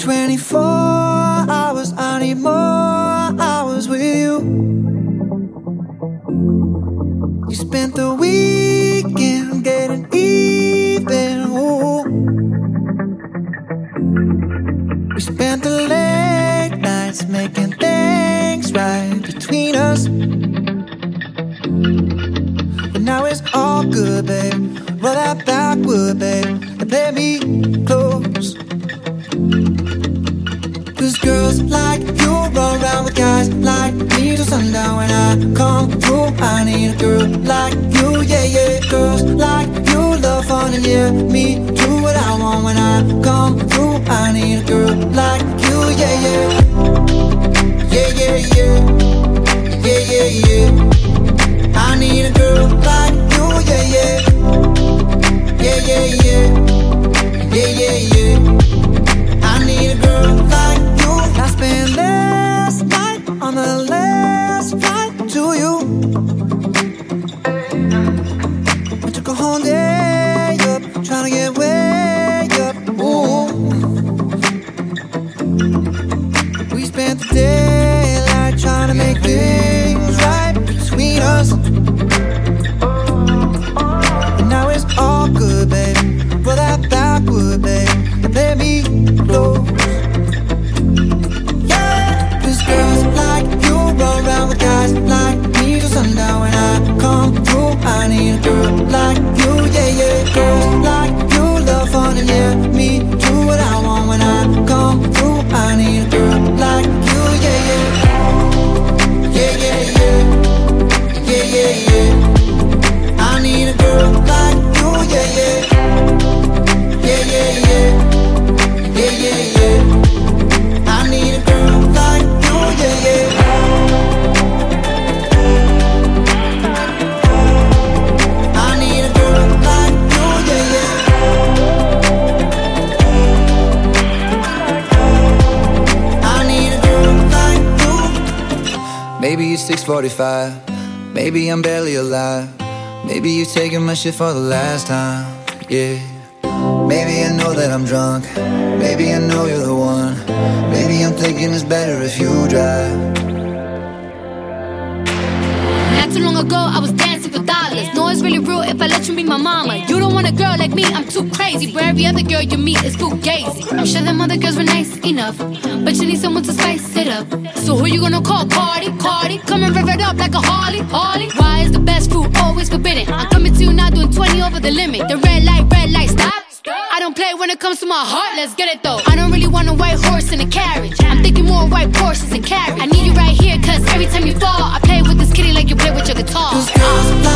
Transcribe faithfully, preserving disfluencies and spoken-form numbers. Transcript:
twenty-four hours, I need more hours with you. You spent the weekend getting even, ooh. We spent the late nights making things right between us. But now it's all good, babe. Roll that backward, babe, and play me close. Cause girls like you run around with guys like me till sundown. When I come through, I need a girl like you, yeah, yeah. Girls like you love fun and yeah, me do what I want. When I come through, I need a girl like you, yeah, yeah. Yeah, yeah, yeah. Yeah, yeah, yeah. I need a girl like you, yeah, yeah. Yeah, yeah, yeah. Yeah, yeah, yeah. I need a girl like you. I spent last night on the last flight to you. I took a whole day up, trying to get way up, ooh. We spent the daylight trying to make things right between us. And now it's all good, babe. Roll that backward, babe, and play me close. Yeah, cause girls like you run around with guys like me till sundown. When I come through, I need a girl like you, yeah, yeah. Girls like you love fun and yeah, me do what I want. When I come through, I need a girl like you, yeah, yeah. Yeah, yeah, yeah. Yeah, yeah, yeah. I need a girl like you, yeah, yeah. Yeah, yeah, yeah. Yeah, yeah, yeah. I need a girl like you, yeah, yeah. I need a girl like you, yeah, yeah. I need a girl like you. Maybe it's six forty-five. Maybe I'm barely alive. Maybe you're taking my shit for the last time, yeah. Maybe I know that I'm drunk. Maybe I know you're the one. Maybe I'm thinking it's better if you drive. Not too long ago, I was dancing for dollars. No, it's really real if I let you be my mama. You don't want a girl like me, I'm too crazy. Where every other girl you meet is fugazi. I'm sure them other girls were nice enough, but you need someone to spice it up. So who you gonna call? Cardi, Cardi. Come and rev it up like a Harley, Harley. Why is the best fruit always forbidden? I'm coming to you now doing twenty over the limit. The red light, red light, stop. I don't play when it comes to my heart, let's get it though. I don't really want a white horse in a carriage. I'm thinking more white horses and carriage. I need you right here, cause every time you fall, I play with this kitty like you play with your guitar. Cause girls like